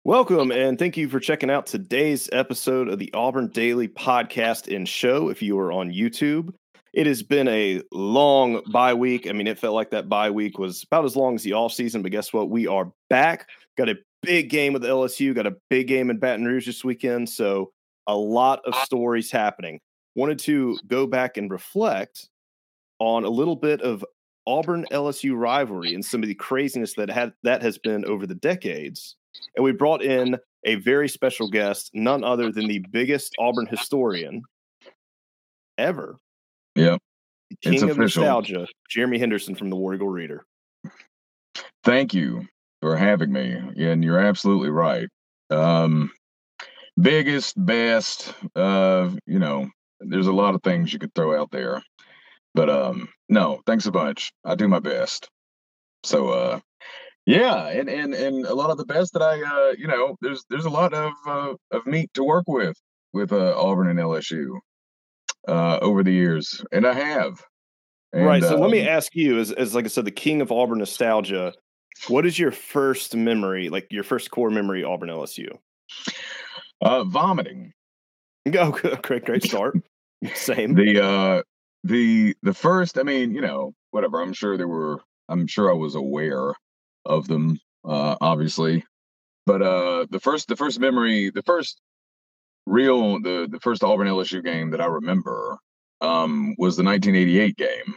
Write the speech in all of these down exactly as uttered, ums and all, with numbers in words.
Welcome, and thank you for checking out today's episode of the Auburn Daily Podcast and Show. If you are on YouTube, it has been a long bye week. I mean, it felt like that bye week was about as long as the offseason, but guess what? We are back. Got a big game with L S U, got a big game in Baton Rouge this weekend, so a lot of stories happening. Wanted to go back and reflect on a little bit of Auburn L S U rivalry and some of the craziness that had that has been over the decades. And we brought in a very special guest, none other than the biggest Auburn historian ever. Yep. The king It's of official. nostalgia, Jeremy Henderson from the War Eagle Reader. Thank you for having me. And you're absolutely right. Um, biggest, best, uh, you know, there's a lot of things you could throw out there. But um, no, thanks a bunch. I do my best. So, uh, yeah, and, and and a lot of the best that I, uh, you know, there's there's a lot of uh, of meat to work with with uh, Auburn and L S U uh, over the years, and I have. And, right. So um, let me ask you, as as like I said, the king of Auburn nostalgia. What is your first memory, like your first core memory, Auburn L S U? Uh, vomiting. Go, great, great start. Same. The uh, the the first, I mean, you know, whatever. I'm sure there were. I'm sure I was aware of them, uh, obviously. But uh, the first, the first memory, the first real, the the first Auburn L S U game that I remember um, was the nineteen eighty-eight game,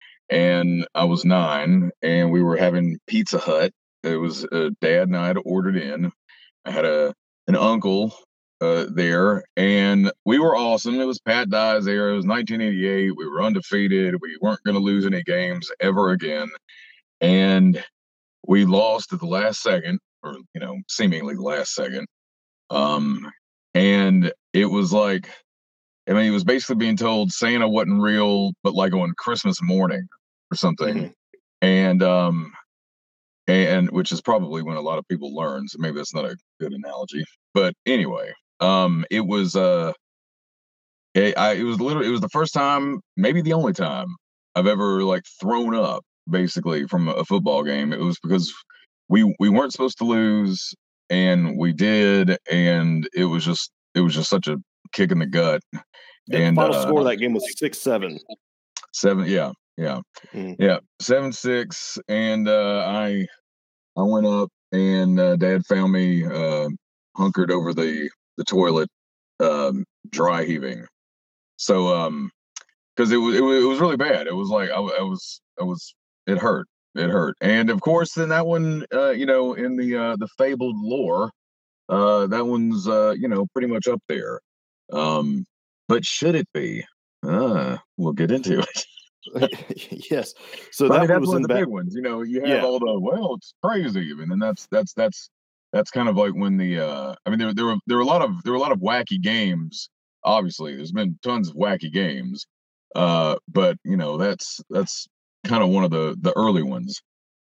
and I was nine, and we were having Pizza Hut. It was uh, Dad and I had ordered in. I had a an uncle uh, there, and we were awesome. It was Pat Dye's era. It was nineteen eighty-eight. We were undefeated. We weren't going to lose any games ever again, and we lost at the last second, or, you know, seemingly the last second. Um, and it was like, I mean, it was basically being told Santa wasn't real, but like on Christmas morning or something. Mm-hmm. And, um, and which is probably when a lot of people learn. So maybe that's not a good analogy, but anyway, um, it was, uh, it, I, it was literally, it was the first time, maybe the only time I've ever like thrown up basically from a football game. It was because we we weren't supposed to lose, and we did, and it was just it was just such a kick in the gut. Yeah, and the final uh, score of that game was six seven. Seven, yeah, yeah, Mm. yeah, seven six, and uh, I I went up, and uh, Dad found me uh, hunkered over the the toilet, um, dry heaving. So um, because it was, it was it was really bad. It was like I, I was I was it hurt. It hurt. And of course, then that one, uh, you know, in the uh, the fabled lore, uh, that one's, uh, you know, pretty much up there. Um, but should it be? Uh, we'll get into it. Yes. So But I that mean, one that's was one in of the back. big ones. You know, you have Yeah. all the, well, it's crazy, and then that's that's that's that's kind of like when the. Uh, I mean, there there were there were a lot of there were a lot of wacky games. Obviously, there's been tons of wacky games, uh, but you know, that's that's kind of one of the the early ones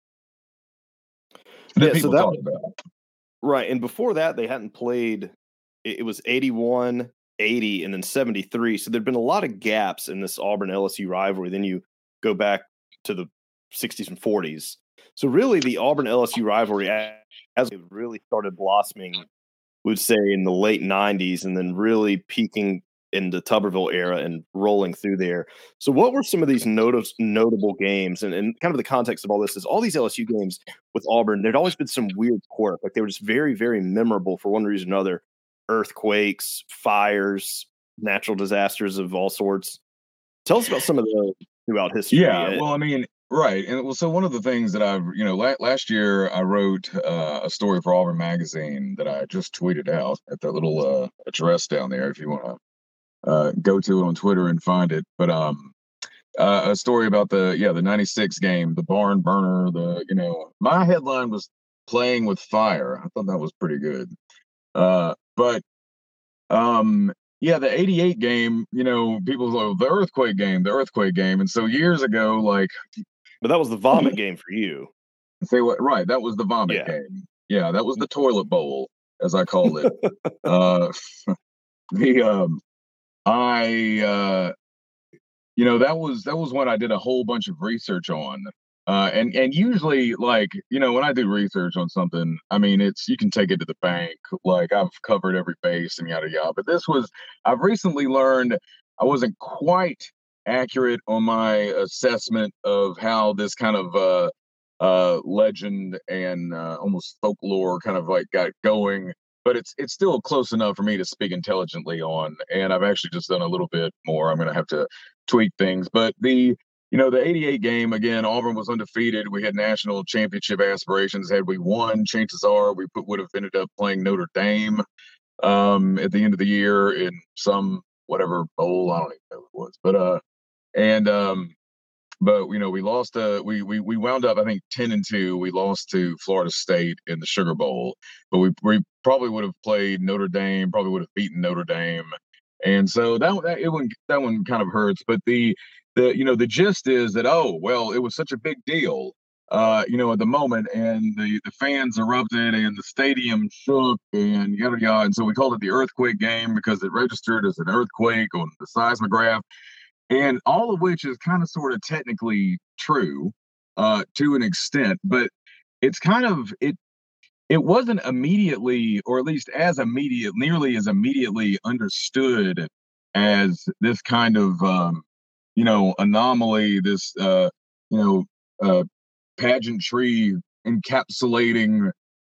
that Yeah, so people that talk about. right, and before that, they hadn't played. It, it was eighty-one, eighty, and then seventy-three. So there'd been a lot of gaps in this Auburn L S U rivalry. Then you go back to the sixties and forties. So really, the Auburn L S U rivalry, as it really started blossoming, would say in the late nineties, and then really peaking in the Tuberville era and rolling through there. So what were some of these not- notable games? And, and kind of the context of all this is all these L S U games with Auburn, there'd always been some weird quirk. Like they were just very, very memorable for one reason or another. Earthquakes, fires, natural disasters of all sorts. Tell us about some of the throughout history. Yeah, well, I mean, right, and well, so one of the things that I've, you know, la- last year I wrote uh, a story for Auburn Magazine that I just tweeted out at that little uh, address down there. If you want to uh, go to it on Twitter and find it, but um, uh, a story about the yeah the ninety-six game, the barn burner. The you know, my headline was "Playing with Fire." I thought that was pretty good, uh, but um. Yeah, the eighty-eight game, you know, people go, the earthquake game, the earthquake game. And so years ago, like. But that was the vomit game for you. Say what? Right. That was the vomit Yeah. game. Yeah, that was the toilet bowl, as I called it. uh, the um, I uh, you know, that was that was when I did a whole bunch of research on Uh, and and usually, like, you know, when I do research on something, I mean, it's you can take it to the bank. Like, I've covered every base and yada yada. But this was, I've recently learned I wasn't quite accurate on my assessment of how this kind of uh, uh, legend and uh, almost folklore kind of like got going. But it's it's still close enough for me to speak intelligently on. And I've actually just done a little bit more. I'm going to have to tweak things. But the you know, the eighty-eight game, again, Auburn was undefeated. We had national championship aspirations. Had we won, chances are we put, would have ended up playing Notre Dame um, at the end of the year in some whatever bowl. I don't even know what it was. But, uh, and, um, but, you know, we lost, uh, we, we, we wound up, I think, ten and two. We lost to Florida State in the Sugar Bowl. But we, we probably would have played Notre Dame, probably would have beaten Notre Dame. And so that, that, it one, that one kind of hurts. But the, the you know the gist is that, oh well, it was such a big deal uh you know at the moment, and the the fans erupted and the stadium shook and yada yada, and so we called it the earthquake game because it registered as an earthquake on the seismograph, and all of which is kind of sort of technically true uh to an extent, but it's kind of it it wasn't immediately, or at least as immediate nearly as immediately understood as this kind of um you know, anomaly, this, uh, you know, uh, pageantry encapsulating,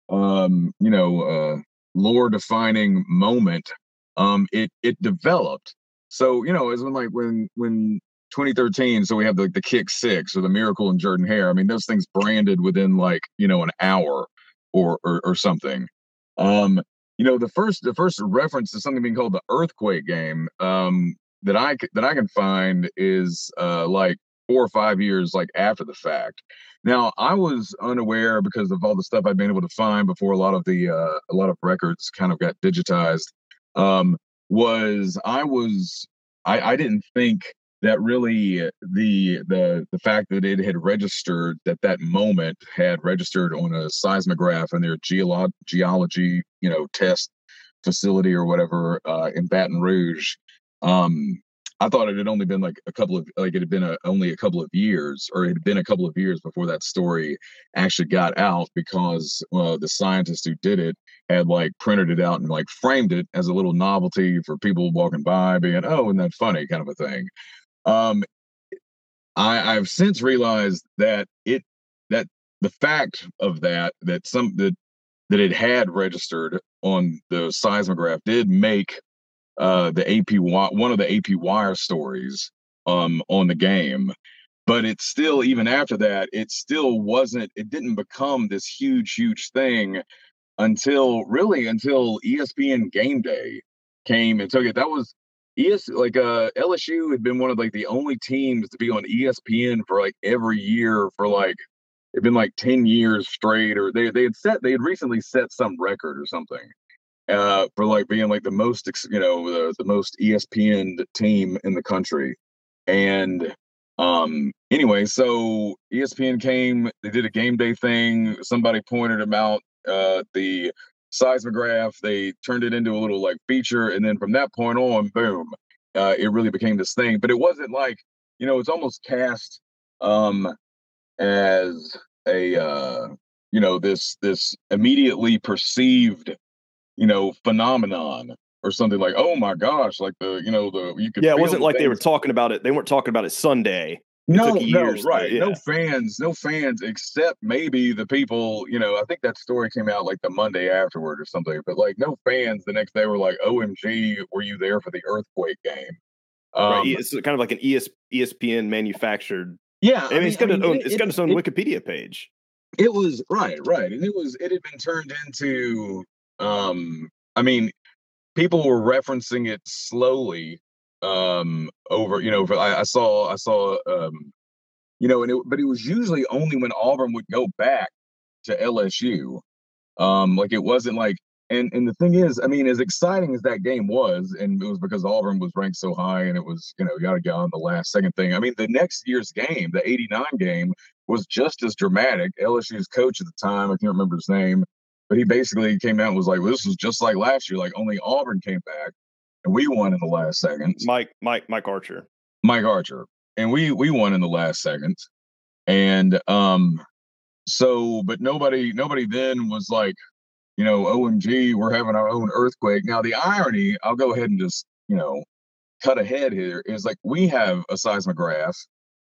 um, you know, uh, lore defining moment. Um, it it developed. So, you know, as when like when when twenty thirteen, so we have the the kick six or the miracle in Jordan Hare. I mean, those things branded within like, you know, an hour or or, or something. Um, you know, the first the first reference to something being called the earthquake game. Um, that I that I can find is uh, like four or five years like after the fact. Now I was unaware because of all the stuff I'd been able to find before a lot of the uh, a lot of records kind of got digitized. Um, was I was I, I didn't think that really the the the fact that it had registered, that that moment had registered on a seismograph in their geolo- geology you know test facility or whatever uh, in Baton Rouge. um, I thought it had only been like a couple of like it had been a, only a couple of years, or it had been a couple of years before that story actually got out, because uh, the scientist who did it had like printed it out and like framed it as a little novelty for people walking by, being, oh, isn't that funny, kind of a thing. Um, I, I've since realized that it that the fact of that that some that that it had registered on the seismograph did make uh, the A P Y, one of the A P wire stories um, on the game. But it's still, even after that, it still wasn't, it didn't become this huge, huge thing until really until E S P N Game Day came and took it. That was E S like uh L S U had been one of like the only teams to be on E S P N for like every year for like it'd been like ten years straight, or they they had set they had recently set some record or something uh, for like being like the most, you know, the, the most E S P N team in the country. And um, anyway, so E S P N came, they did a game day thing. Somebody pointed them out uh, the seismograph. They turned it into a little like feature, and then from that point on, boom, uh, it really became this thing. But it wasn't like, you know, it's almost cast um, as a uh, you know this this immediately perceived you know, phenomenon or something like, oh my gosh, like the, you know, the, you could Yeah, it feel wasn't the like they were things. talking about it. They weren't talking about it Sunday. It No, took no, years. To, right. yeah. No fans, no fans, except maybe the people, you know, I think that story came out like the Monday afterward or something, but like no fans the next day were like, O M G, were you there for the earthquake game? Right. Um, It's kind of like an E S, E S P N manufactured. yeah, I I mean, mean, it's I got its mean, own, it, it's it, got its own it, Wikipedia page. it was right, right. And it was, it had been turned into, um, I mean, people were referencing it slowly um over you know I, I saw I saw um you know and it, but it was usually only when Auburn would go back to L S U. Um like it wasn't like, and and the thing is, I mean, as exciting as that game was, and it was because Auburn was ranked so high and it was, you know, yada yada on the last second thing. I mean, the next year's game, the eighty-nine game, was just as dramatic. L S U's coach at the time, I can't remember his name, but he basically came out and was like, well, this was just like last year, like only Auburn came back and we won in the last seconds. Mike, Mike, Mike Archer. Mike Archer. And we we won in the last seconds. And um, so, but nobody, nobody then was like, you know, O M G, we're having our own earthquake. Now, the irony, I'll go ahead and just, you know, cut ahead here, is like we have a seismograph.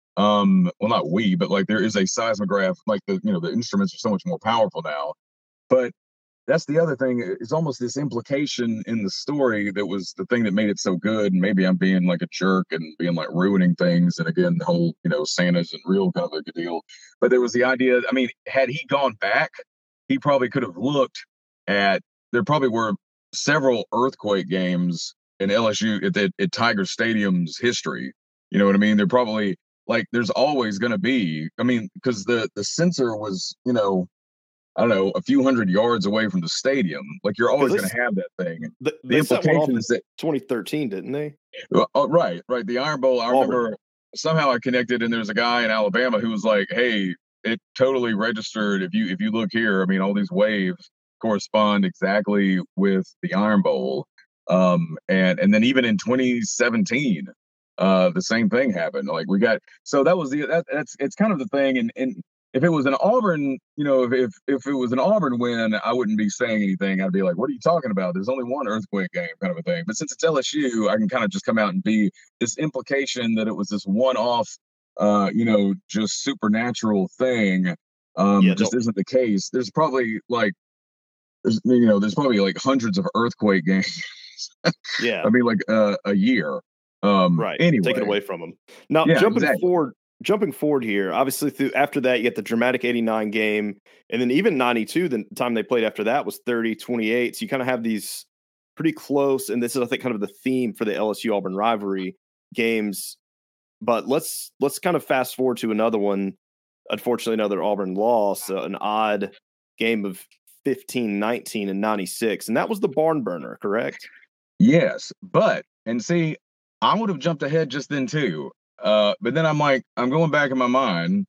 Um, well, not we, but like there is a seismograph. Like the, you know, the instruments are so much more powerful now. But that's the other thing. It's almost this implication in the story that was the thing that made it so good. And maybe I'm being like a jerk and being like ruining things. And again, the whole, you know, Santa's and real kind of a good deal. But there was the idea. I mean, had he gone back, he probably could have looked at. There probably were several earthquake games in L S U at, at, at Tiger Stadium's history. You know what I mean? They're probably like there's always going to be. I mean, because the the sensor was, you know. I don't know, a few hundred yards away from the stadium. Like you're always going to have that thing. The, the implications that twenty thirteen, didn't they? Oh, right, right. The Iron Bowl. I Auburn. remember somehow I connected, and there's a guy in Alabama who was like, "Hey, it totally registered. If you if you look here, I mean, all these waves correspond exactly with the Iron Bowl." Um, and and then even in twenty seventeen, uh, the same thing happened. Like we got so that was the that, that's it's kind of the thing, and and. If it was an Auburn, you know, if, if if it was an Auburn win, I wouldn't be saying anything. I'd be like, what are you talking about? There's only one earthquake game kind of a thing. But since it's L S U, I can kind of just come out and be this implication that it was this one-off, uh, you know, just supernatural thing. Um, yeah, just isn't the case. There's probably like, there's, you know, there's probably like hundreds of earthquake games. Yeah. I mean, like uh, a year. Um, right. Anyway. Take it away from them. Now, yeah, jumping exactly. forward. Jumping forward here, obviously through after that, you get the dramatic eighty-nine game, and then even ninety-two, the time they played after that was thirty twenty-eight. So you kind of have these pretty close, and this is, I think, kind of the theme for the L S U Auburn rivalry games. But let's let's kind of fast forward to another one. Unfortunately, another Auburn loss, uh, an odd game of fifteen nineteen in ninety-six, and that was the barn burner, correct? Yes, but, and see, I would have jumped ahead just then too. Uh, but then I'm like, I'm going back in my mind,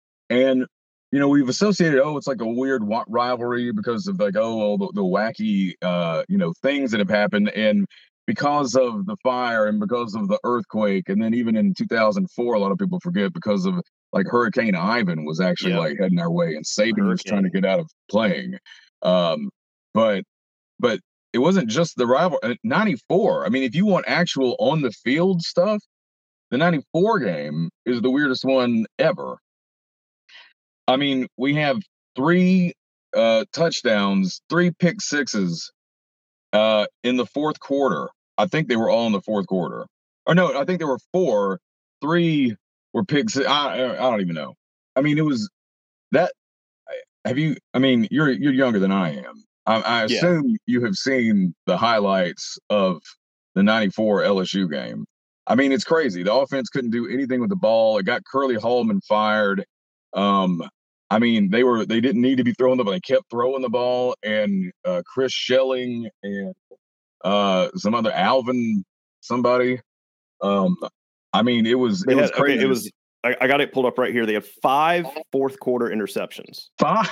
and you know, we've associated, oh, it's like a weird rivalry because of like, oh, all the, the wacky, uh, you know, things that have happened, and because of the fire and because of the earthquake, and then even in two thousand four, a lot of people forget because of like Hurricane Ivan was actually yep. like heading our way, and Saban Hurricane. was trying to get out of playing. Um, but, but it wasn't just the rival. ninety-four. I mean, if you want actual on the field stuff. The ninety-four game is the weirdest one ever. I mean, we have three uh, touchdowns, three pick sixes uh, in the fourth quarter. I think they were all in the fourth quarter. Or no, I think there were four. Three were pick six. I, I don't even know. I mean, it was that. Have you? I mean, you're you're younger than I am. I, I assume yeah. you have seen the highlights of the ninety-four L S U game. I mean, it's crazy. The offense couldn't do anything with the ball. It got Curly Hallman fired. Um, I mean, they were they didn't need to be throwing the ball. They kept throwing the ball. And uh, Chris Schelling and uh, some other Alvin somebody. Um, I mean, it was they it had, was crazy. Okay, it was. I, I got it pulled up right here. They had five fourth quarter interceptions. Five.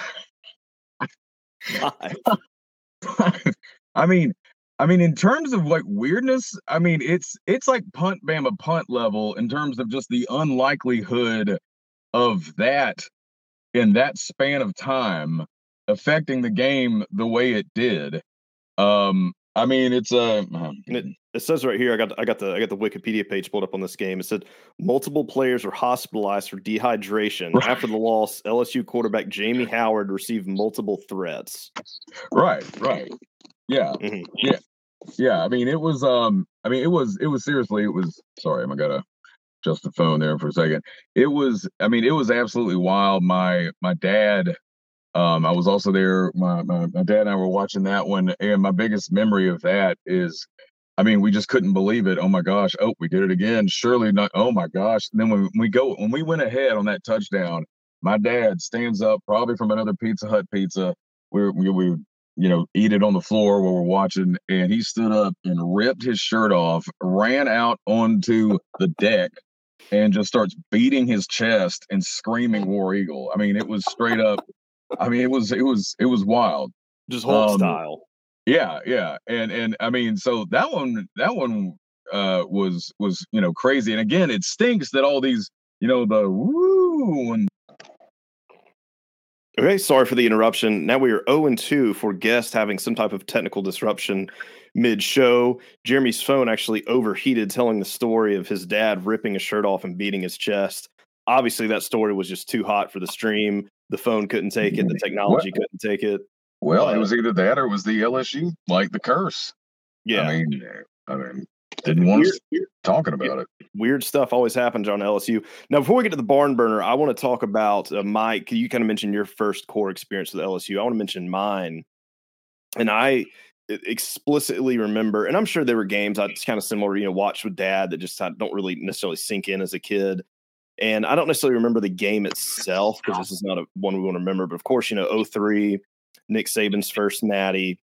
Five. Five. I mean. I mean, in terms of like weirdness, I mean, it's it's like punt Bama punt level in terms of just the unlikelihood of that in that span of time affecting the game the way it did. Um, I mean, it's a. Uh, it, it says right here. I got I got the I got the Wikipedia page pulled up on this game. It said multiple players were hospitalized for dehydration right. after the loss. L S U quarterback Jamie Howard received multiple threats. Right. Right. Yeah, mm-hmm. yeah, yeah. I mean, it was. Um, I mean, it was. It was seriously. It was. Sorry, I'm gonna adjust the phone there for a second. It was. I mean, it was absolutely wild. My my dad. Um, I was also there. My, my my dad and I were watching that one, and my biggest memory of that is, I mean, we just couldn't believe it. Oh my gosh! Oh, we did it again. Surely not. Oh my gosh! And then when we go, when we went ahead on that touchdown, my dad stands up, probably from another Pizza Hut pizza. We we we. you know, eat it on the floor while we're watching. And he stood up and ripped his shirt off, ran out onto the deck, and just starts beating his chest and screaming War Eagle. I mean, it was straight up. I mean, it was, it was, it was wild. Just Hulk um, style. Yeah. Yeah. And, and I mean, so that one, that one uh, was, was, you know, crazy. And again, it stinks that all these, you know, the woo and Okay, sorry for the interruption. Now we are oh and two for guest having some type of technical disruption mid-show. Jeremy's phone actually overheated telling the story of his dad ripping his shirt off and beating his chest. Obviously, that story was just too hot for the stream. The phone couldn't take it. The technology What? couldn't take it. Well, But, it was either that or it was the L S U, like the curse. yeah. I mean, I mean, didn't want Weird- us talking about it. Weird stuff always happens on L S U. Now, before we get to the barn burner, I want to talk about uh, Mike. You kind of mentioned your first core experience with L S U. I want to mention mine. And I explicitly remember, and I'm sure there were games I it's kind of similar, you know, watched with dad that just don't really necessarily sink in as a kid. And I don't necessarily remember the game itself because this is not a one we want to remember. But of course, you know, oh three, Nick Saban's first natty,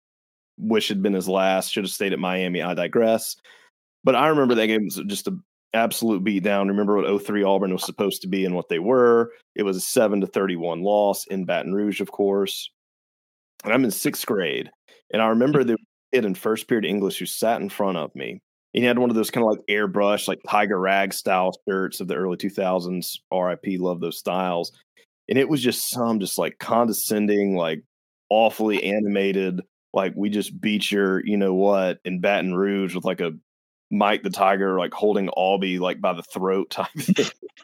wish had been his last, should have stayed at Miami. I digress. But I remember that game was just an absolute beatdown. Remember what oh three Auburn was supposed to be and what they were. It was a seven to thirty-one loss in Baton Rouge, of course. And I'm in sixth grade. And I remember the kid in first period English who sat in front of me. He had one of those kind of like airbrush, like Tiger Rag style shirts of the early two thousands. R I P, love those styles. And it was just some just like condescending, like awfully animated, like we just beat your, you know what, in Baton Rouge with like a Mike the Tiger, like holding Albie like by the throat type thing.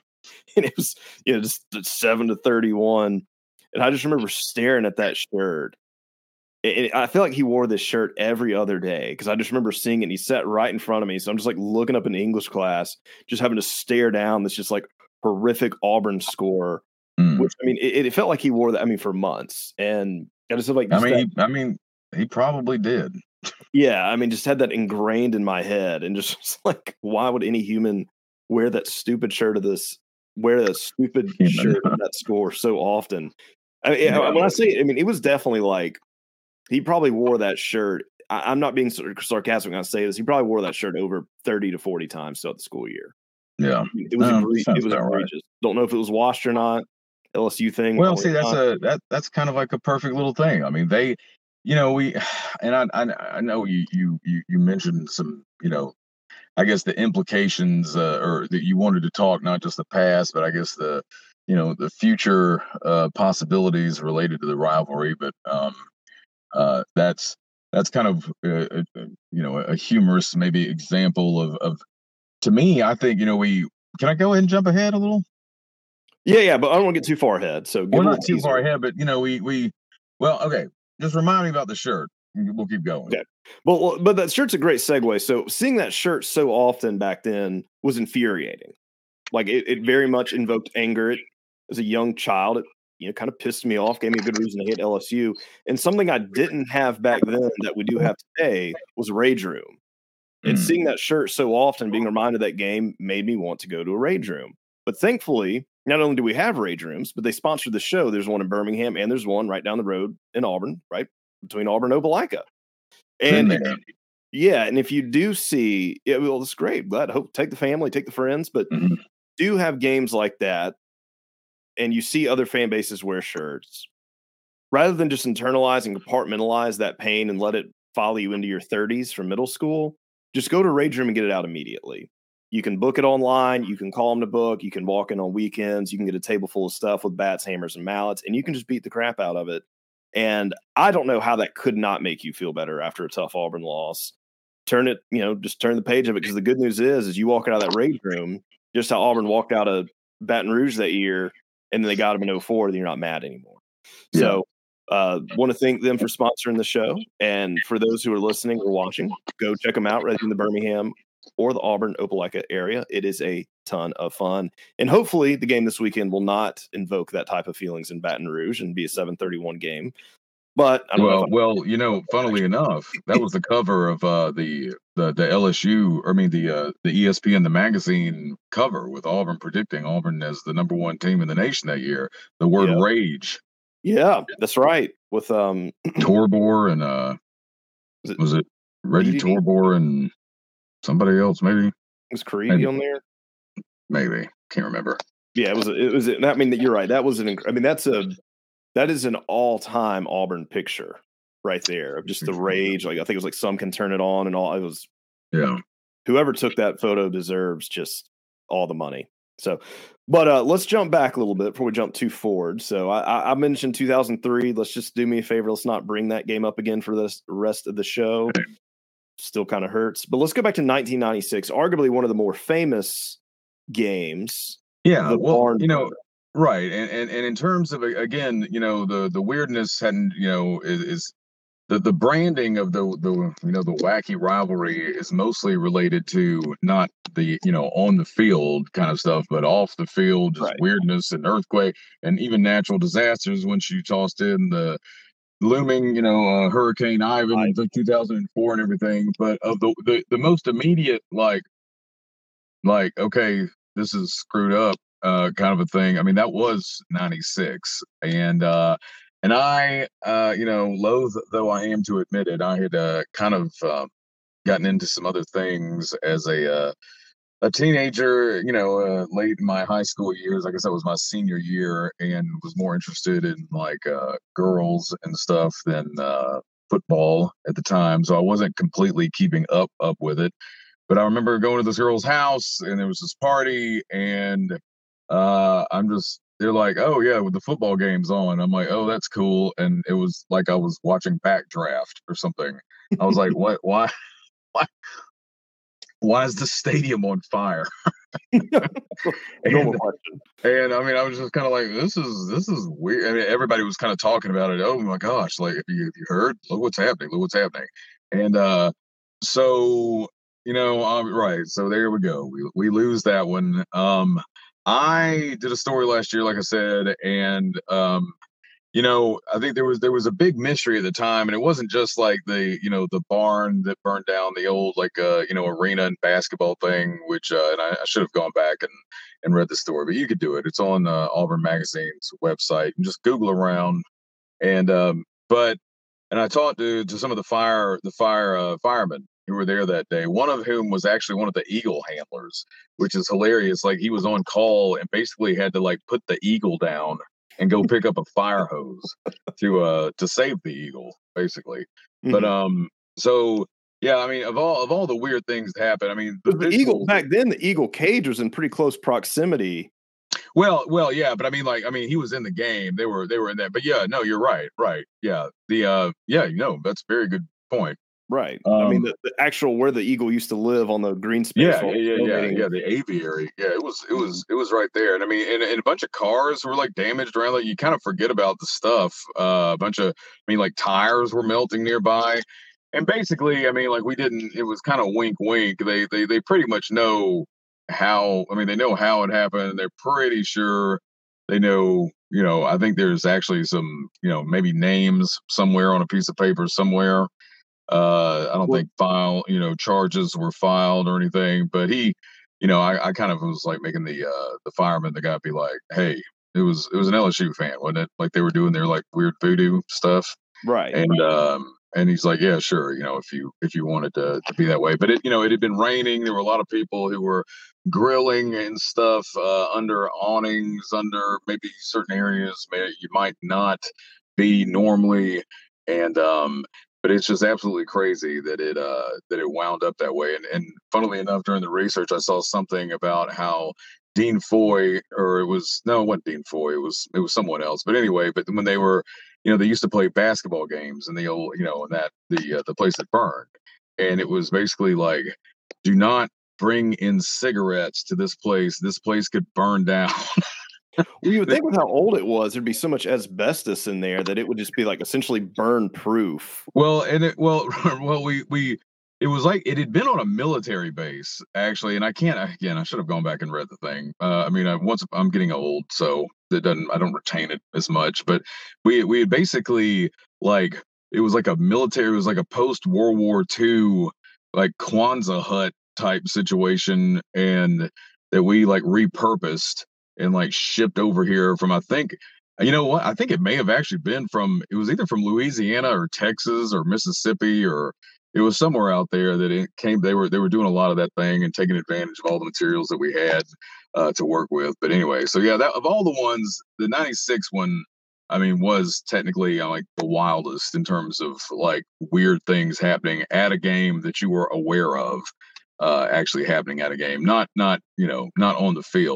And it was, you know, just seven to thirty-one. And I just remember staring at that shirt. And I feel like he wore this shirt every other day because I just remember seeing it and he sat right in front of me. So I'm just like looking up in English class, just having to stare down this just like horrific Auburn score, mm. which I mean, it, it felt like he wore that, I mean, for months. And I just felt like, just I mean, that, he, I mean, he probably did. Yeah. I mean, just had that ingrained in my head and just like, why would any human wear that stupid shirt of this, wear that stupid shirt of that score so often? I mean, yeah. When I say, I mean, it was definitely like, he probably wore that shirt. I, I'm not being sarcastic when I say this. He probably wore that shirt over thirty to forty times throughout the school year. Yeah. It was, um, egre- it was egregious. Right. Don't know if it was washed or not. L S U thing. Well, see, that's not. a that that's kind of like a perfect little thing. I mean, they, you know, we, and I I, I know you you you you mentioned some, you know, I guess the implications, uh, or that you wanted to talk not just the past, but I guess the, you know, the future uh, possibilities related to the rivalry. But um, uh, that's that's kind of uh, a, you know, a humorous maybe example of of. To me, I think, you know, we can I go ahead and jump ahead a little? Yeah, yeah, but I don't want to get too far ahead. So well, not too far ahead, but you know, we we well, okay. Just remind me about the shirt. We'll keep going. Okay. Well, but that shirt's a great segue. So seeing that shirt so often back then was infuriating. Like it, it very much invoked anger. It, as a young child, it you know kind of pissed me off, gave me a good reason to hate L S U. And something I didn't have back then that we do have today was Rage Room. And mm. seeing that shirt so often, being reminded of that game, made me want to go to a Rage Room. But thankfully, not only do we have Rage Rooms, but they sponsor the show. There's one in Birmingham, and there's one right down the road in Auburn, right between Auburn and Opelika. And yeah, and if you do see, yeah, well, it's great. Glad hope take the family, take the friends, but mm-hmm. do have games like that, and you see other fan bases wear shirts. Rather than just internalize and compartmentalize that pain and let it follow you into your thirties from middle school, just go to Rage Room and get it out immediately. You can book it online. You can call them to book. You can walk in on weekends. You can get a table full of stuff with bats, hammers, and mallets, and you can just beat the crap out of it. And I don't know how that could not make you feel better after a tough Auburn loss. Turn it, you know, just turn the page of it, because the good news is, is you walk out of that Rage Room, just how Auburn walked out of Baton Rouge that year, and then they got them in oh four, then you're not mad anymore. Yeah. So uh, want to thank them for sponsoring the show. And for those who are listening or watching, go check them out right in the Birmingham or the Auburn Opelika area. It is a ton of fun. And hopefully the game this weekend will not invoke that type of feelings in Baton Rouge and be a seven thirty-one game. But I don't well, know well, you know, funnily enough, that was the cover of uh, the the the L S U, or I mean the uh, the E S P N the magazine cover, with Auburn predicting Auburn as the number one team in the nation that year. The word yeah. rage. Yeah, that's right. With um Torbor and uh, was it, was it Reggie D D D? Torbor and somebody else, maybe. Was Creedy on there? Maybe, can't remember. Yeah, it was. It was. I mean, you're right. That was an. I mean, that's a. That is an all-time Auburn picture right there of just the rage. Like I think it was like Some Can Turn It On and all. It was. Yeah. Whoever took that photo deserves just all the money. So, but uh, let's jump back a little bit before we jump too forward. So I, I mentioned two thousand three. Let's just do me a favor. Let's not bring that game up again for the rest of the show. Still kind of hurts. But let's go back to nineteen ninety-six, arguably one of the more famous games. Yeah, well, you know, right. And, and and in terms of, again, you know, the the weirdness hadn't, you know, is, is the the branding of the the you know the wacky rivalry is mostly related to not the you know on the field kind of stuff, but off the field, just right. weirdness and earthquake and even natural disasters. When she tossed in the looming, you know, uh, Hurricane Ivan in like two thousand four and everything. But of the, the the most immediate, like like okay, this is screwed up, uh, kind of a thing. I mean, that was ninety-six, and uh, and I, uh, you know, loath though I am to admit it, I had uh, kind of uh, gotten into some other things as a uh, a teenager, you know, uh, late in my high school years. I guess that was my senior year, and was more interested in like uh, girls and stuff than uh, football at the time. So I wasn't completely keeping up up with it. But I remember going to this girl's house, and there was this party, and uh, I'm just they're like, "Oh yeah, with the football games on." I'm like, "Oh, that's cool," and it was like I was watching Backdraft or something. I was like, "What? Why? Why? Why is the stadium on fire?" and, Normal question. And I mean, I was just kind of like, "This is this is weird." I mean, everybody was kind of talking about it. Oh my gosh! Like, if you, if you heard, look what's happening! Look what's happening! And uh, so you know, um, right. So there we go. We we lose that one. Um, I did a story last year, like I said, and um, you know, I think there was there was a big mystery at the time, and it wasn't just like the you know the barn that burned down, the old like uh you know arena and basketball thing, which uh, and I, I should have gone back and and read the story, but you could do it. It's on uh, Auburn Magazine's website, and just Google around. And um, but and I talked to to some of the fire the fire uh, firemen who were there that day. One of whom was actually one of the Eagle handlers, which is hilarious. Like, he was on call and basically had to like put the Eagle down and go pick up a fire hose to uh to save the Eagle, basically. Mm-hmm. But um, so yeah, I mean, of all of all the weird things that happen, I mean, the, the Eagle back then, the Eagle cage was in pretty close proximity. Well, well, yeah, but I mean, like, I mean, he was in the game. They were, they were in that. But yeah, no, you're right, right. Yeah, the, uh, yeah, you know, that's a very good point. Right. Um, I mean, the, the actual where the Eagle used to live on the green space. Yeah, yeah, yeah, yeah, yeah. The aviary. Yeah, it was, it was, it was right there. And I mean, and, and a bunch of cars were like damaged around. Like, you kind of forget about the stuff. Uh, a bunch of, I mean, like tires were melting nearby. And basically, I mean, like, we didn't. It was kind of wink, wink. They, they, they pretty much know how. I mean, they know how it happened. They're pretty sure they know. You know, I think there's actually some, you know, maybe names somewhere on a piece of paper somewhere. Uh, I don't well, think file, you know, charges were filed or anything, but he, you know, I, I kind of was like making the uh the fireman, the guy, be like, "Hey, it was it was an L S U fan, wasn't it? Like, they were doing their like weird voodoo stuff." Right. And um and he's like, "Yeah, sure, you know, if you if you wanted to, to be that way." But it, you know, it had been raining. There were a lot of people who were grilling and stuff uh, under awnings, under maybe certain areas may, you might not be normally, and um but it's just absolutely crazy that it uh that it wound up that way. And and funnily enough, during the research, I saw something about how Dean Foy, or it was no, it wasn't Dean Foy, it was it was someone else. But anyway, but when they were, you know, they used to play basketball games in the old, you know, in that the uh, the place that burned, and it was basically like, do not bring in cigarettes to this place. This place could burn down. Well, you would think with how old it was, there'd be so much asbestos in there that it would just be like essentially burn proof. Well, and it well, well, we we it was like it had been on a military base actually, and I can't again. I should have gone back and read the thing. Uh, I mean, I once I'm getting old, so it doesn't. I don't retain it as much. But we we had basically like it was like a military. It was like a post World War Two like Kwanzaa hut type situation, and that we like repurposed and like shipped over here from, I think, you know what? I think it may have actually been from, it was either from Louisiana or Texas or Mississippi, or it was somewhere out there that it came. They were, they were doing a lot of that thing and taking advantage of all the materials that we had uh, to work with. But anyway, so yeah, that of all the ones, the ninety-six one, I mean, was technically uh, like the wildest in terms of like weird things happening at a game that you were aware of uh, actually happening at a game, not, not, you know, not on the field.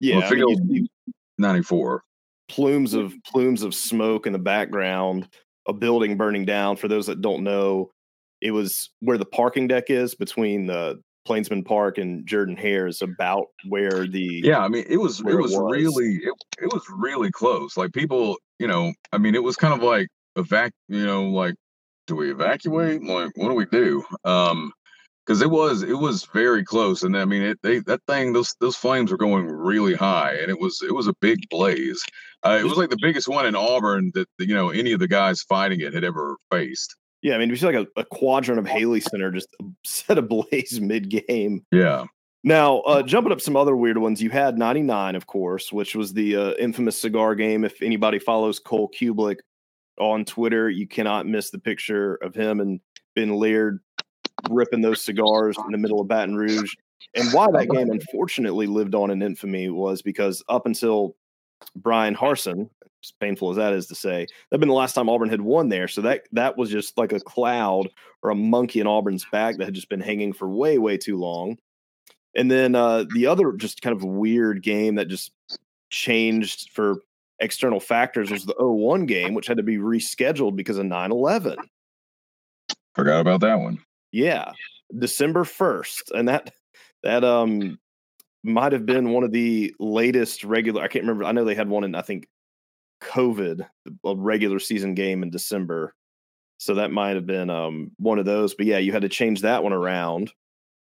Yeah, Well, I mean, you field see ninety-four. plumes of plumes of smoke in the background, a building burning down. For those that don't know, it was where the parking deck is between the Plainsman Park and Jordan Hare is about where the Yeah, I mean, it was it where it was was. really it, it was really close. Like people, you know, I mean, it was kind of like evac, you know, like do we evacuate? Like what do we do? Um, because it was it was very close, and I mean, it they that thing those those flames were going really high, and it was it was a big blaze. Uh, it was Just like the biggest one in Auburn that you know any of the guys fighting it had ever faced. yeah, I mean, we see like a, a quadrant of Haley Center just set ablaze mid game. Yeah. Now, uh, jumping up some other weird ones, you had ninety-nine, of course, which was the uh, infamous cigar game. If anybody follows Cole Kubelik on Twitter, you cannot miss the picture of him and Ben Laird ripping those cigars in the middle of Baton Rouge. And why that game unfortunately lived on in infamy was because up until Brian Harsin, as painful as that is to say, that'd been the last time Auburn had won there. So that that was just like a cloud or a monkey in Auburn's back that had just been hanging for way, way too long. And then uh, the other just kind of weird game that just changed for external factors was the oh one game, which had to be rescheduled because of nine eleven. Forgot about that one. Yeah, December first. And that that um might have been one of the latest regular. I can't remember. I know they had one in, I think, COVID, a regular season game in December. So that might have been um one of those. But yeah, you had to change that one around.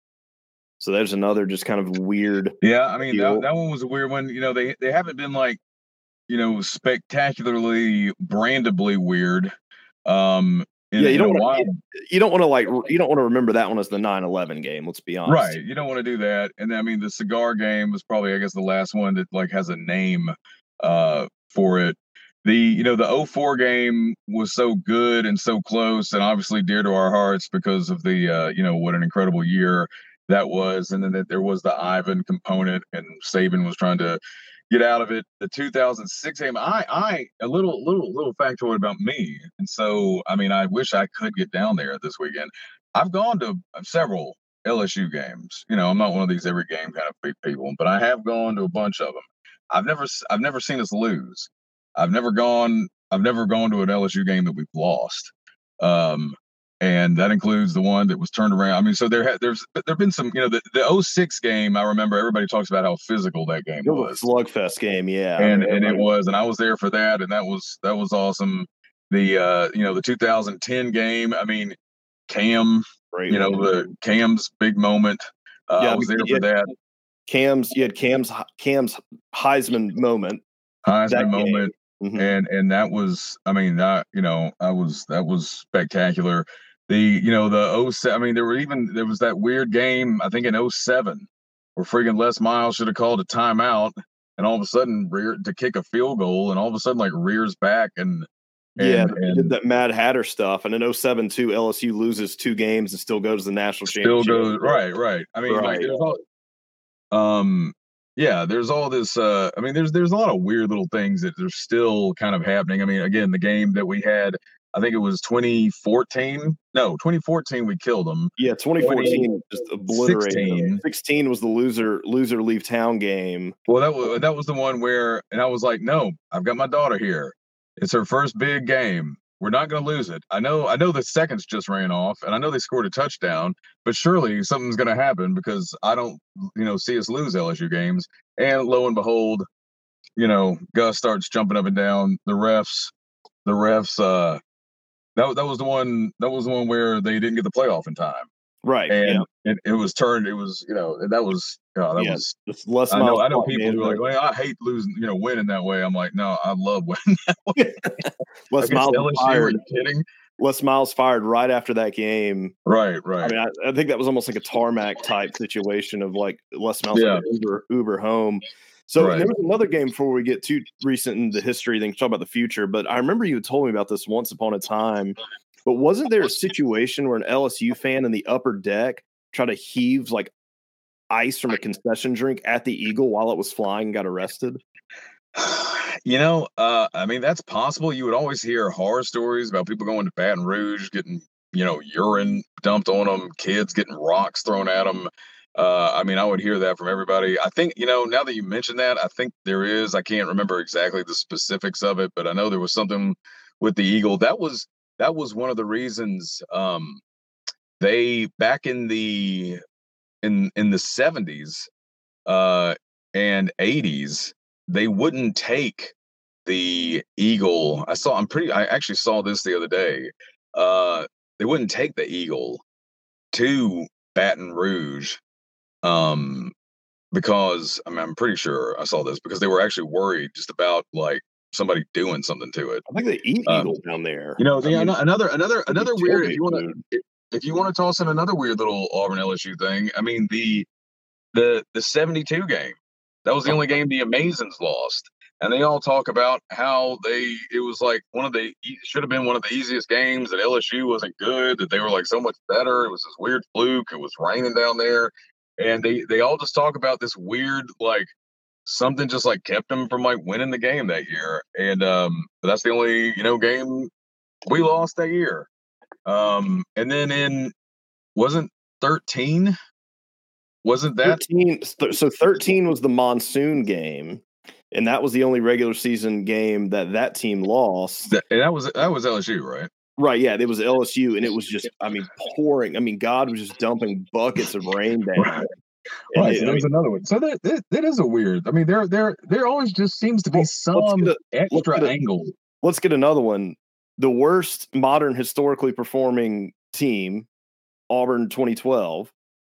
So there's another just kind of weird. Yeah, I mean that deal. that one was a weird one. You know, they they haven't been like, you know, spectacularly brandably weird. Um in, Yeah, you in a don't want while. to. You don't want to like. You don't want to remember that one as the nine eleven game. Let's be honest. Right. You don't want to do that. And I mean the cigar game was probably I guess the last one that like has a name uh for it. The you know the oh four game was so good and so close and obviously dear to our hearts because of the uh you know what an incredible year that was, and then that there was the Ivan component and Saban was trying to get out of it. The two thousand six game, I I a little little little factoid about me, and so I mean I wish I could get down there this weekend. I've gone to several L S U games. You know, I'm not one of these every game kind of people, but I have gone to a bunch of them. I've never I've never seen us lose. I've never gone I've never gone to an L S U game that we've lost. Um, and that includes the one that was turned around. I mean, so there ha- there's there've been some, you know, the, the oh six game. I remember everybody talks about how physical that game It was was, a slugfest game. Yeah, I and mean, and it everybody- was, and I was there for that, and that was that was awesome. The uh, you know, the two thousand ten game. I mean, Cam, great you know, one. the Cam's big moment. Uh, Yeah, I I was mean, there yeah, for that Cam's. You had Cam's Cam's Heisman moment. Heisman That moment, game. Mhm. and and that was, I mean, that you know, I was that was spectacular. The you know the oh seven. I mean, there were even there was that weird game I think in oh seven where freaking Les Miles should have called a timeout, and all of a sudden rear to kick a field goal, and all of a sudden like rears back and Yeah, and they did and that Mad Hatter stuff, and in oh seven too, L S U loses two games and still goes to the national still championship. goes right, right. I mean, like Right. there's all um yeah, there's all this uh I mean there's there's a lot of weird little things that are still kind of happening. I mean, again, the game that we had, I think it was twenty fourteen. No, twenty fourteen we killed them. Yeah, twenty fourteen just obliterated them. sixteen was the loser loser leave town game. Well, that was that was the one where, and I was like, no, I've got my daughter here. It's her first big game. We're not going to lose it. I know. I know the seconds just ran off, and I know they scored a touchdown. But surely something's going to happen because I don't, you know, see us lose L S U games. And lo and behold, you know, Gus starts jumping up and down. The refs, the refs. Uh, that that was the one. That was the one where they didn't get the playoff in time. Right. And Yeah. it, it was turned. It was, you know, that was, oh, that Yeah. was. It's Les I know, Miles I know clock people who are like, management. well, I hate losing, you know, winning that way. I'm like, no, I love winning that way. Les Against Miles L S U, are fired. you kidding? Les Miles fired right after that game. Right, I right. mean, I, I think that was almost like a tarmac type situation of like Les Miles Yeah. like Uber Uber home. So Right. there was another game before we get too recent in the history thing, talk about the future. But I remember you had told me about this once upon a time. But wasn't there a situation where an L S U fan in the upper deck tried to heave like ice from a concession drink at the Eagle while it was flying and got arrested? You know, uh, I mean, that's possible. You would always hear horror stories about people going to Baton Rouge, getting, you know, urine dumped on them, kids getting rocks thrown at them. Uh, I mean, I would hear that from everybody. I think, you know, now that you mention that, I think there is. I can't remember exactly the specifics of it, but I know there was something with the Eagle. That was that was one of the reasons um, they back in the in in the seventies uh, and eighties, they wouldn't take the Eagle. I saw. I'm pretty. I actually saw this the other day. Uh, they wouldn't take the Eagle to Baton Rouge. Um, because I mean, I'm pretty sure I saw this because they were actually worried just about like somebody doing something to it. I think they eat Um, eagles down there. you know, I the mean, another another it'd be another weird. If tailgate you want food. to, if you want to toss in another weird little Auburn L S U thing, I mean the the the seventy-two game. That was the only game the Amazons lost, and they all talk about how they it was like one of the should have been one of the easiest games. That L S U wasn't good. That they were like so much better. It was this weird fluke. It was raining down there, and they they all just talk about this weird like something just like kept them from like winning the game that year. And um, that's the only you know game we lost that year. Um, and then in wasn't thirteen wasn't that thirteen. So thirteen was the monsoon game, and that was the only regular season game that that team lost. that, that was that was L S U, right? Right, yeah, it was L S U, and it was just, I mean, pouring. I mean, God was just dumping buckets of rain down. Right. And Right, it, so I there's mean, another one. So that, that that is a weird. I mean, there there there always just seems to be well, let's some get a let's extra get a angle. let's get another one. The worst modern historically performing team, Auburn twenty twelve,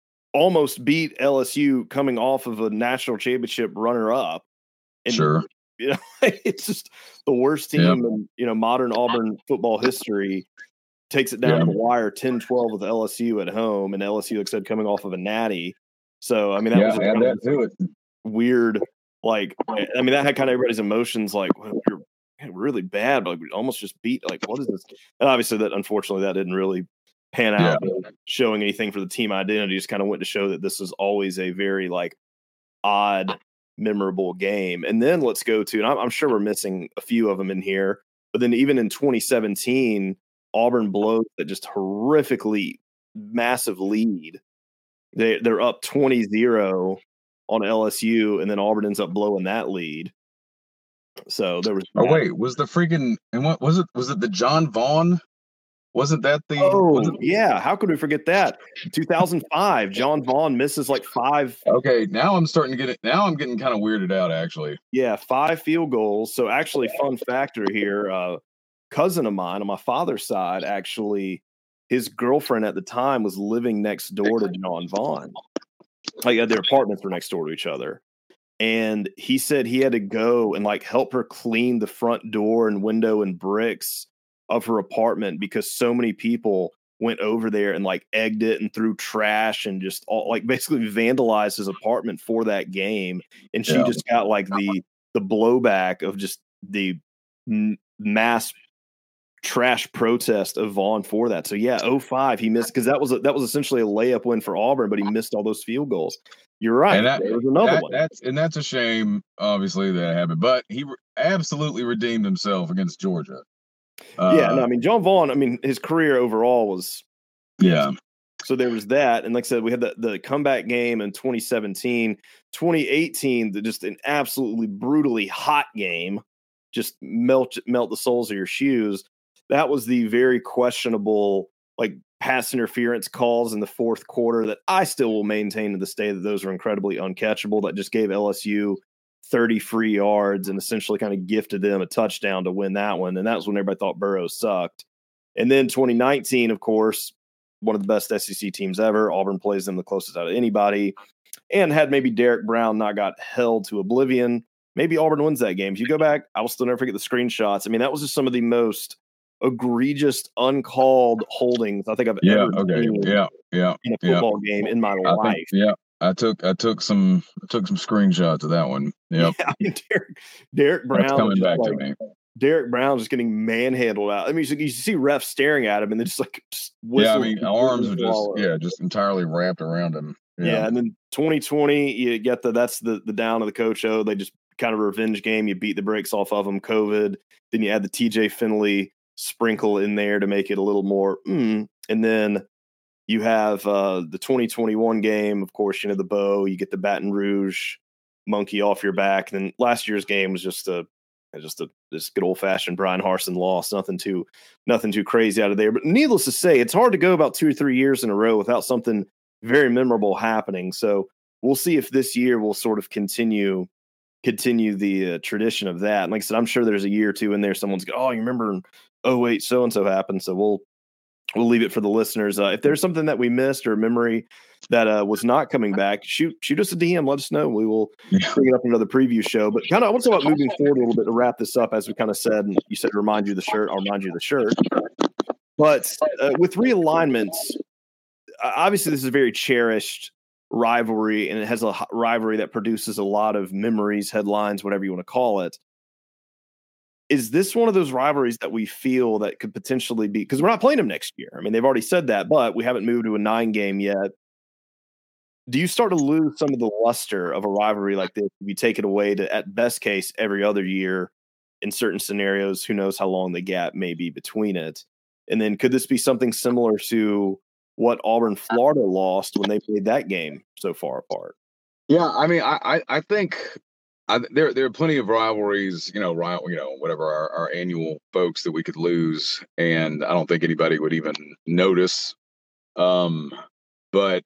almost beat L S U coming off of a national championship runner up. And Sure. you know, it's just the worst team Yep. in you know modern Auburn football history. Takes it down Yeah. to the wire ten twelve with L S U at home, and L S U, like I said, coming off of a natty. So, I mean, that Yeah, was just add kind that of to it. weird. Like, I mean, that had kind of everybody's emotions like, well, you're really bad, but like, we almost just beat. Like, what is this? And obviously, that unfortunately, that didn't really pan out Yeah. showing anything for the team identity. Just kind of went to show that this is always a very like odd, memorable game. And then let's go to, and I'm, I'm sure we're missing a few of them in here, but then even in twenty seventeen, Auburn blows that just horrifically massive lead. They, they're up twenty zero on L S U, and then Auburn ends up blowing that lead. So there was. Oh that. wait, was the freaking and what was it? Was it the John Vaughn? Wasn't that the? Oh, was it, yeah. How could we forget that? two thousand five, John Vaughn misses like five. Okay, now I'm starting to get it. Now I'm getting kind of weirded out, actually. Yeah, five field goals. So actually, fun factor here, uh, cousin of mine on my father's side, actually, his girlfriend at the time was living next door to John Vaughn. Like their apartments were next door to each other. And he said he had to go and like help her clean the front door and window and bricks of her apartment because so many people went over there and like egged it and threw trash and just all, like basically vandalized his apartment for that game. And she Yeah. just got like the the blowback of just the m- mass trash protest of Vaughn for that. So yeah, oh five he missed because that was a, that was essentially a layup win for Auburn, but he missed all those field goals. You're right. And that, There was another that, one. That's and that's a shame, obviously, that happened. But he re- absolutely redeemed himself against Georgia. Uh, Yeah, no, I mean John Vaughn. I mean his career overall was yeah. So there was that, and like I said, we had the the comeback game in twenty seventeen, twenty eighteen, the, just an absolutely brutally hot game, just melt melt the soles of your shoes. That was the very questionable like pass interference calls in the fourth quarter that I still will maintain to this day that those are incredibly uncatchable. That just gave L S U thirty free yards and essentially kind of gifted them a touchdown to win that one. And that was when everybody thought Burrow sucked. And then twenty nineteen, of course, one of the best S E C teams ever. Auburn plays them the closest out of anybody. And had maybe Derek Brown not got held to oblivion, maybe Auburn wins that game. If you go back, I will still never forget the screenshots. I mean, that was just some of the most egregious, uncalled holdings I think I've Yeah. ever Okay. seen Yeah. Yeah. in a Yeah. football game in my I life. think, yeah. I took I took some I took some screenshots of that one. Yep. Yeah, I mean, Derek, Derek Brown That's coming just back like, to me. Derek Brown just getting manhandled out. I mean, you, you see refs staring at him, and then just like just Yeah, I whistling mean, arms are completely just swallowed. yeah, just entirely wrapped around him. Yeah. Yeah. And then twenty twenty, you get the that's the the down of the coach O. They just kind of a revenge game. You beat the brakes off of them. COVID. Then you add the T J Finley sprinkle in there to make it a little more. Mm. And then You have uh, the twenty twenty-one game, of course, you know, the bow, you get the Baton Rouge monkey off your back. And then last year's game was just a just a this good old fashioned Brian Harsin loss. Nothing too nothing too crazy out of there. But needless to say, it's hard to go about two or three years in a row without something very memorable happening. So we'll see if this year will sort of continue continue the uh, tradition of that. And like I said, I'm sure there's a year or two in there. Someone's go, oh, you remember? Oh wait, so and so happened. So we'll we'll leave it for the listeners. Uh, if there's something that we missed or a memory that uh, was not coming back, shoot shoot us a D M. Let us know. We will bring it up in another preview show. But kind of, I want to talk about moving forward a little bit to wrap this up, as we kind of said. And you said to remind you of the shirt. I'll remind you of the shirt. But uh, with realignments, uh, obviously this is a very cherished rivalry, and it has a h- rivalry that produces a lot of memories, headlines, whatever you want to call it. Is this one of those rivalries that we feel that could potentially be, because we're not playing them next year? I mean, they've already said that, but we haven't moved to a nine game yet. Do you start to lose some of the luster of a rivalry like this if you take it away to, at best case, every other year in certain scenarios? Who knows how long the gap may be between it? And then could this be something similar to what Auburn, Florida lost when they played that game so far apart? Yeah, I mean, I I, I think I, there there are plenty of rivalries, you know, ri- you know, whatever our, our annual folks that we could lose, and I don't think anybody would even notice. Um, but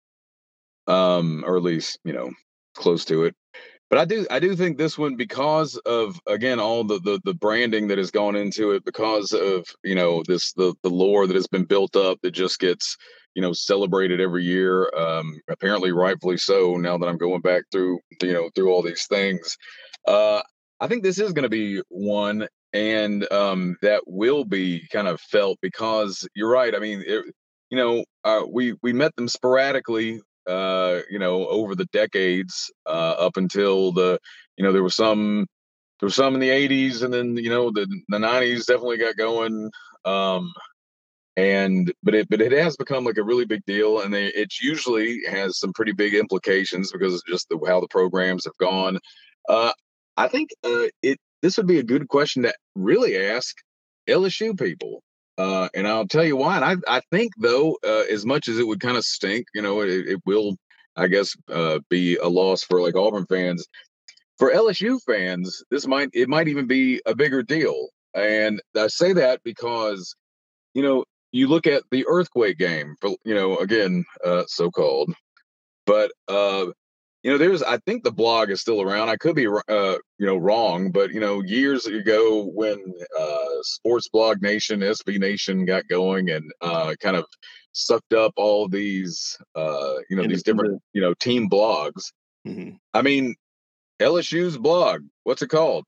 um, or at least you know, close to it. But I do I do think this one, because of, again, all the, the the branding that has gone into it, because of, you know, this the the lore that has been built up that just gets, you know, celebrated every year. Um, apparently rightfully so, now that I'm going back through, you know, through all these things. Uh, I think this is going to be one, and um, that will be kind of felt, because you're right. I mean, it, you know, uh, we we met them sporadically, uh, you know, over the decades, uh, up until the, you know, there was some, there was some in the eighties, and then, you know, the, the nineties definitely got going. Um, and, but it, but it has become like a really big deal, and they, it usually has some pretty big implications because of just the, how the programs have gone. Uh, I think, uh, it, this would be a good question to really ask L S U people. Uh, and I'll tell you why. And I, I think, though, uh, as much as it would kind of stink, you know, it, it will, I guess, uh, be a loss for like Auburn fans. For L S U fans, this might, it might even be a bigger deal. And I say that because, you know, you look at the earthquake game, for, you know, again, uh, so called, but uh, you know, there's, I think the blog is still around. I could be, uh, you know, wrong, but, you know, years ago when uh, Sports Blog Nation, S B Nation got going, and uh, kind of sucked up all these, uh, you know, these different, you know, team blogs. Mm-hmm. I mean, L S U's blog, what's it called?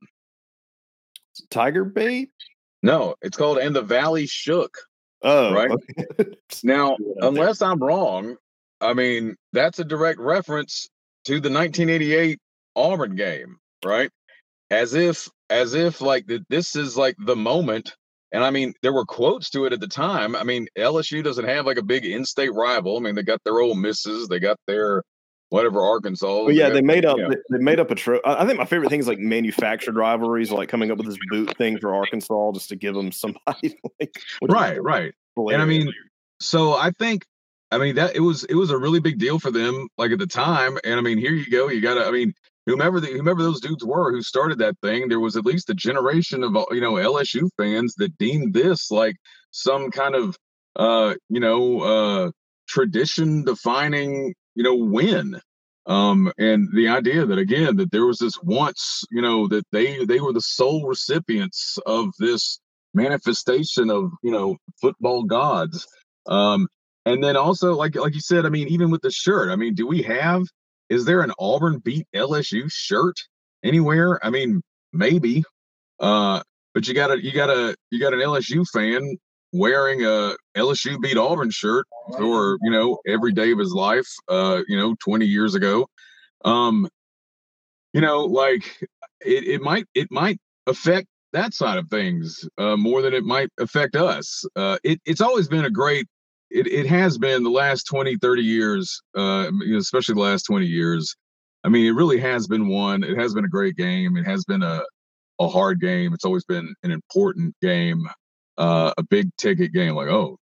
Tiger Bait? No, it's called And the Valley Shook. Oh, right. Okay. Now, unless I'm wrong, I mean, that's a direct reference to the nineteen eighty-eight Auburn game, right? As if, as if like the, this is like the moment. And I mean, there were quotes to it at the time. I mean, L S U doesn't have like a big in-state rival. I mean, they got their Ole Misses, they got their whatever Arkansas. But yeah, they, they made up. You know. They made up a. Tro- I think my favorite thing is like manufactured rivalries, like coming up with this boot thing for Arkansas just to give them somebody. Like, right, right. Hilarious. And I mean, so I think, I mean that it was it was a really big deal for them, like at the time. And I mean, here you go. You got to. I mean, whomever the, whomever those dudes were who started that thing, there was at least a generation of, you know, L S U fans that deemed this like some kind of uh you know uh tradition defining, you know, win. Um, and the idea that, again, that there was this once, you know, that they they were the sole recipients of this manifestation of, you know, football gods. Um, and then also, like like you said, I mean, even with the shirt, I mean, do we have, is there an Auburn beat L S U shirt anywhere? I mean, maybe. Uh, but you got a you got a you got an L S U fan wearing a L S U beat Auburn shirt for, you know, every day of his life, uh, you know, twenty years ago. Um, you know, like it, it might it might affect that side of things uh, more than it might affect us. Uh, it, it's always been a great, it, it has been the last twenty, thirty years, uh, especially the last twenty years. I mean, it really has been one. It has been a great game. It has been a, a hard game. It's always been an important game, uh, a big ticket game. Like, oh,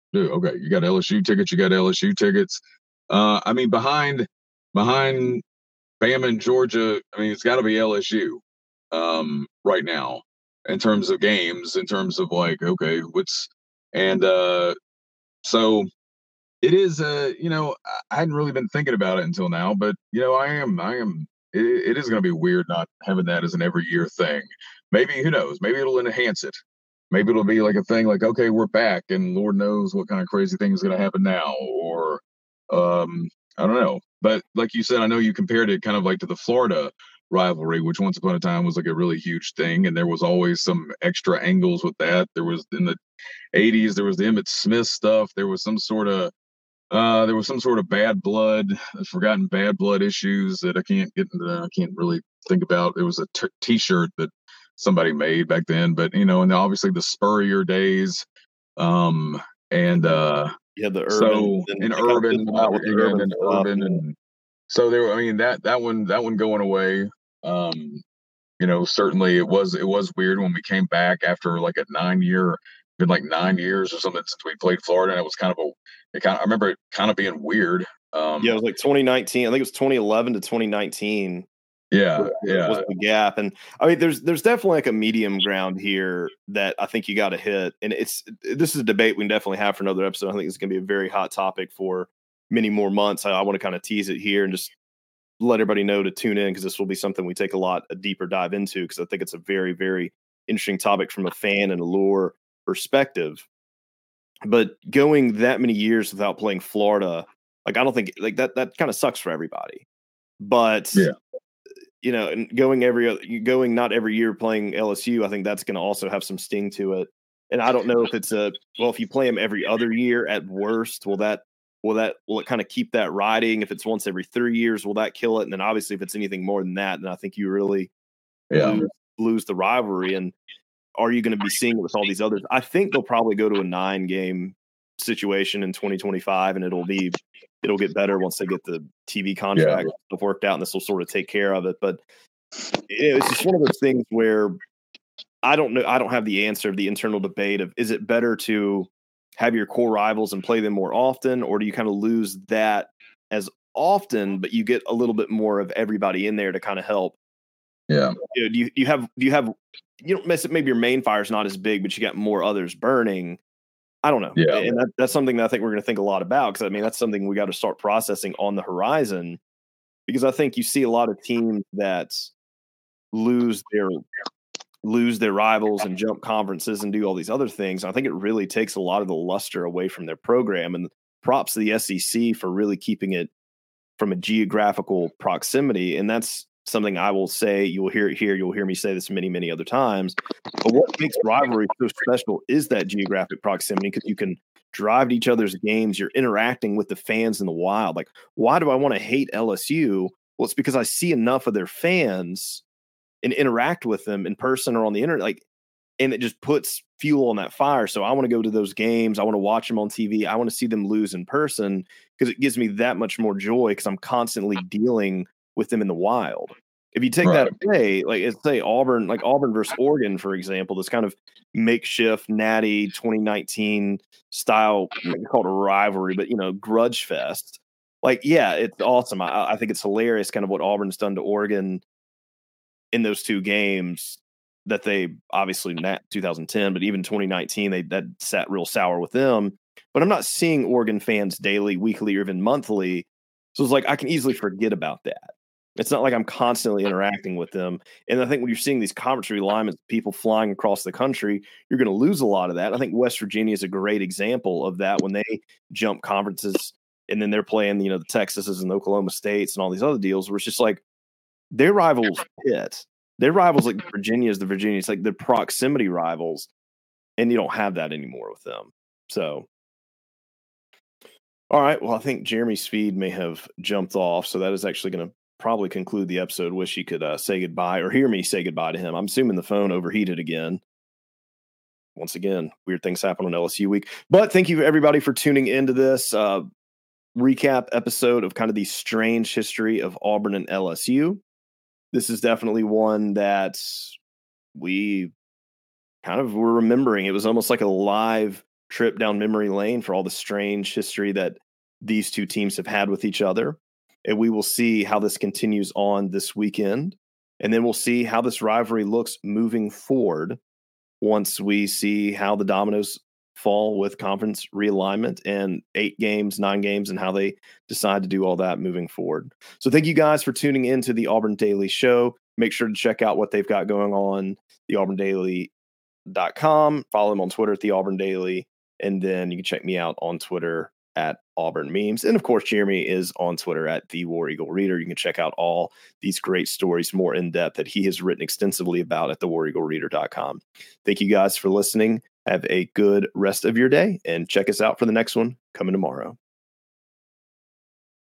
do. Okay, you got L S U tickets. You got L S U tickets. Uh, I mean, behind behind Bama and Georgia, I mean, it's got to be L S U um, right now in terms of games. In terms of like, okay, what's and uh, so it is. Uh, you know, I hadn't really been thinking about it until now, but you know, I am. I am. It, it is going to be weird not having that as an every year thing. Maybe who knows? Maybe it'll enhance it. Maybe it'll be like a thing like, okay, we're back, and Lord knows what kind of crazy thing is going to happen now, or um, I don't know. But like you said, I know you compared it kind of like to the Florida rivalry, which once upon a time was like a really huge thing, and there was always some extra angles with that. There was in the eighties, there was the Emmitt Smith stuff. There was some sort of uh, there was some sort of bad blood, forgotten bad blood issues that I can't get into. I can't really think about. It was a t- T-shirt that somebody made back then, but you know, and obviously the Spurrier days, um, and uh, Yeah, the Urban, so and in it kind of Urban, fizzled out with the again, Urban in stuff. Urban, And and so there. I mean that that one that one going away. Um, you know, certainly it was it was weird when we came back after like a nine year, been like nine years or something since we played Florida, and it was kind of a it kind of I remember it kind of being weird. yeah, it Um, was like twenty nineteen. I think it was twenty eleven to twenty nineteen yeah, was yeah, was the gap. And I mean, there's there's definitely like a medium ground here that I think you got to hit. And it's this is a debate we can definitely have for another episode. I think it's going to be a very hot topic for many more months. I, I want to kind of tease it here and just let everybody know to tune in, because this will be something we take a lot a deeper dive into, because I think it's a very very interesting topic from a fan and a lure perspective. But going that many years without playing Florida, like I don't think like that that kind of sucks for everybody. But yeah, you know, and going every other, going not every year playing L S U, I think that's going to also have some sting to it. And I don't know if it's a well, if you play them every other year at worst, will that will that will it kind of keep that riding? If it's once every three years, will that kill it? And then obviously, if it's anything more than that, then I think you really yeah, lose lose the rivalry. And are you going to be seeing it with all these others? I think they'll probably go to a nine game situation in twenty twenty-five, and it'll be it'll get better once they get the T V yeah, contract stuff worked out, and this will sort of take care of it. But you know, it's just one of those things where I don't know. I don't have the answer of the internal debate of, is it better to have your core rivals and play them more often, or do you kind of lose that as often, but you get a little bit more of everybody in there to kind of help? yeah, You know, do you, do you have, do you have, you don't mess it. Maybe your main fire is not as big, but you got more others burning. I don't know. yeah, And that, that's something that I think we're going to think a lot about. Cause I mean, that's something we got to start processing on the horizon, because I think you see a lot of teams that lose their, lose their rivals and jump conferences and do all these other things. I think it really takes a lot of the luster away from their program, and props to the S E C for really keeping it from a geographical proximity. And that's something I will say, you will hear it here. You'll hear me say this many, many other times. But what makes rivalry so special is that geographic proximity, because you can drive to each other's games. You're interacting with the fans in the wild. Like, why do I want to hate L S U? Well, it's because I see enough of their fans and interact with them in person or on the internet. Like, and it just puts fuel on that fire. So I want to go to those games. I want to watch them on T V. I want to see them lose in person, because it gives me that much more joy, because I'm constantly dealing with them in the wild. If you take right, that away, like it's say Auburn, like Auburn versus Oregon, for example, this kind of makeshift natty twenty nineteen style, called a rivalry, but you know, grudge fest. Like, yeah, it's awesome. I, I think it's hilarious kind of what Auburn's done to Oregon in those two games, that they obviously not two thousand ten, but even twenty nineteen, they that sat real sour with them. But I'm not seeing Oregon fans daily, weekly, or even monthly. So it's like I can easily forget about that. It's not like I'm constantly interacting with them. And I think when you're seeing these conference realignments, people flying across the country, you're going to lose a lot of that. I think West Virginia is a great example of that, when they jump conferences and then they're playing, you know, the Texases and the Oklahoma States and all these other deals, where it's just like their rivals pit. Their rivals, like Virginia is the Virginia. It's like the proximity rivals, and you don't have that anymore with them. So, all right. Well, I think Jeremy's feed may have jumped off, so that is actually going to probably conclude the episode. Wish he could uh, say goodbye or hear me say goodbye to him. I'm assuming the phone overheated again. Once again, weird things happen on L S U week. But thank you everybody for tuning into this uh, recap episode of kind of the strange history of Auburn and L S U. This is definitely one that we kind of were remembering. It was almost like a live trip down memory lane for all the strange history that these two teams have had with each other. And we will see how this continues on this weekend. And then we'll see how this rivalry looks moving forward once we see how the dominoes fall with conference realignment and eight games, nine games, and how they decide to do all that moving forward. So thank you guys for tuning in to the Auburn Daily Show. Make sure to check out what they've got going on, the auburn daily dot com. Follow them on Twitter at the Auburn Daily. And then you can check me out on Twitter at Auburn Memes. And of course, Jeremy is on Twitter at the War Eagle Reader. You can check out all these great stories more in depth that he has written extensively about at the war eagle reader dot com. Thank you guys for listening. Have a good rest of your day and check us out for the next one coming tomorrow.